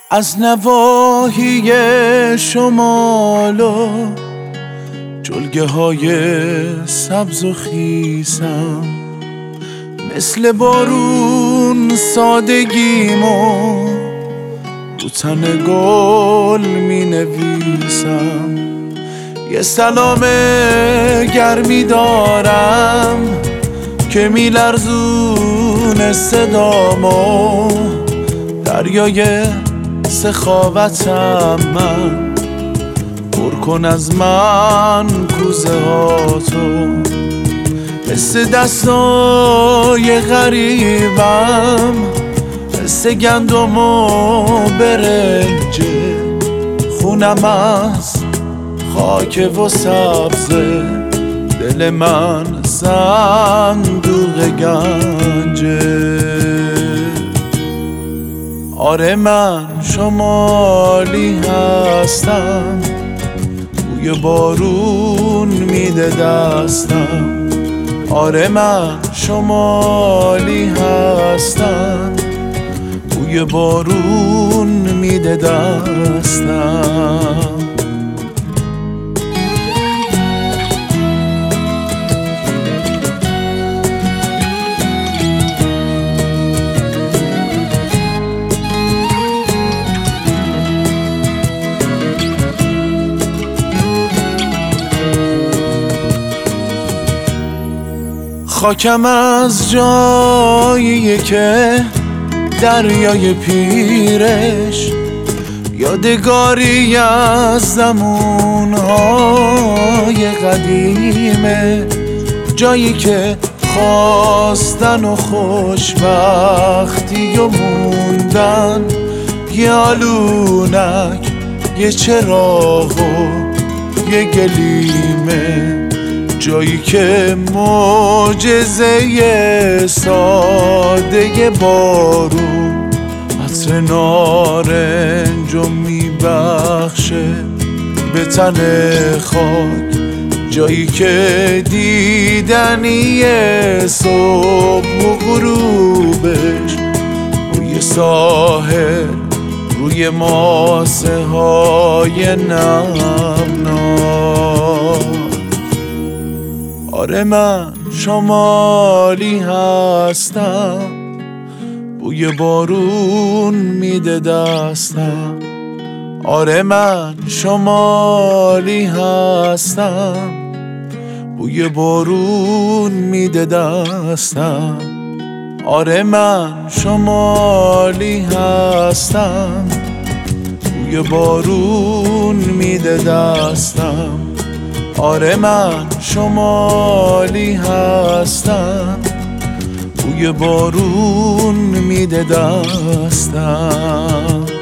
از نواحی شمال و جلگه های سبز و خیسم، مثل بارون سادگیمو رو تن گل می نویسم. یه سلام گرمی دارم که می لرزونه صدامو، دریای سخاوتم من، پر کن از من کوزه هاتو. حس دستای غریبم، حس گندم و برنج، خونم از خاک و سبزه، دل من صندوق گنجه. آره من شمالی هستم، بوی بارون میده دستم. آره من شمالی هستم، بوی بارون میده دستم. خاکم از جاییه که دریای پیرش یادگاری از زمونهای قدیمه، جایی که خواستن و خوشبختی و موندن، یه آلونک، یه چراغ و یه گلیمه، جایی که معجزه ساده بارون عطر نارنجو میبخشه به تن خاک، جایی که دیدنی صبح و غروبش روی ساحل، روی ماسه های نمناک. آره من شمالی هستم، بوی بارون میده دستم. آره من شمالی هستم، بوی بارون میده دستم. آره من شمالی هستم، بوی بارون میده دستم. آره من شمالی هستم، بوی بارون میده دستم.